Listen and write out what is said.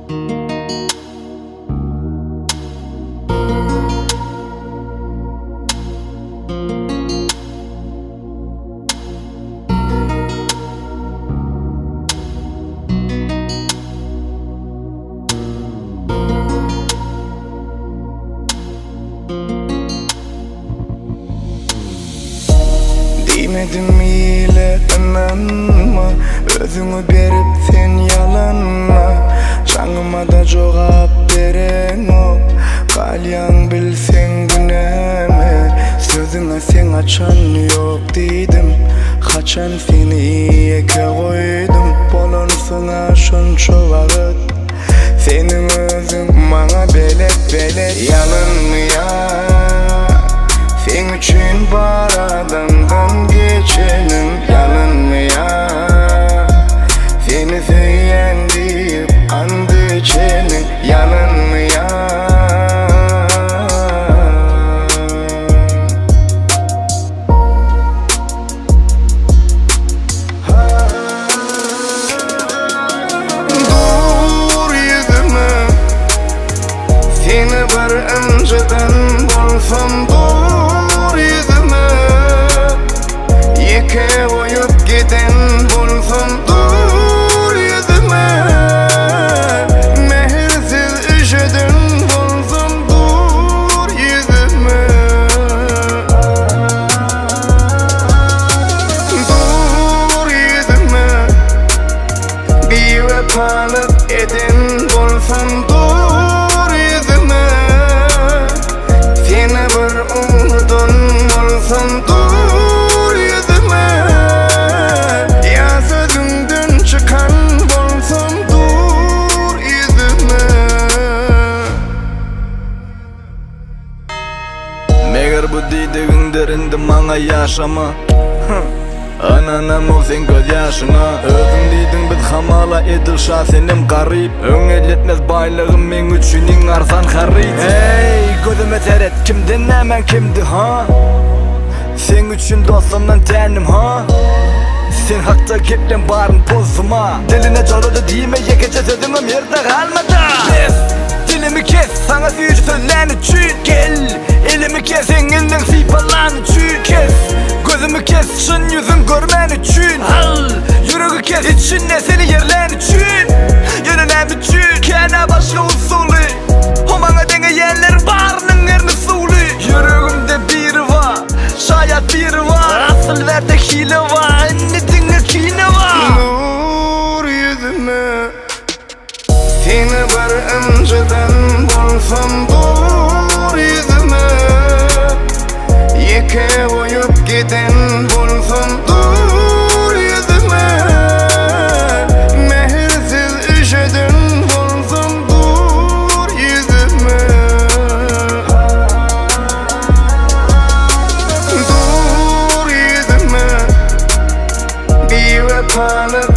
Demedim ile inanma, özünü berip sen yalanma. Canıma da cevap beren ol, kalyan bilsen güneme. Sözüne sen açan yok dedim, kaçan seni eke koydum. Bolonsuna şunço vakit, senin özün bana belet yalan mı ya? Sen üçün var adamdan geçenim, yalan mı ya? Seni söyleyen deyip andı içenin, yalan mı ya? Dur yüzüme, seni bir önceden bulsam dur yüzüme. Yeke koyup giden bulsam dur yüzüme. Mehirsiz üşüdüm bulsam dur yüzüme. Dur yüzüme, bir vefalık eden bulsam dur yüzüme. Seni bir umudun bulsam dur yüzüme. Ya sözünden çıkan bulsam dur yüzüme. Meğer bu dediğin derinde bana yaşama. Ananam ol sen göz yaşına. Özün deydin biz hamala edilşa senim garip. Öňelletmez baylığım men üçün iň arzan harit. Hey gözüme seret, kimden hemen kimdi ha? Sen üçün dostumdan tänim ha? Sen hakta geplen barın bozma. Diline çorulu diyme yekece sözümüm yerde kalmadı. Kes, dilimi kes, sana suyucu söylen üçün. Gel, elimi kes, enginden sipalan üçün. Kes, gözümü kes, şun yüzün görmen üçün. Al, yüreği kes, içinde seni yerlen üçün. Yönelen üçün, kene başka usulü. O bana denge yerler barının erini sulu. Yüreğimde biri var, şayet biri var. Asıl verde hile var, ennetinge kine var. Nur yüzüme, seni bir önceden bulsam dur yüzüme. Yeke koyup giden bulsam dur yüzüme. Mehirsiz üşüdüm bulsam dur yüzüme. Dur yüzüme, bir vefalık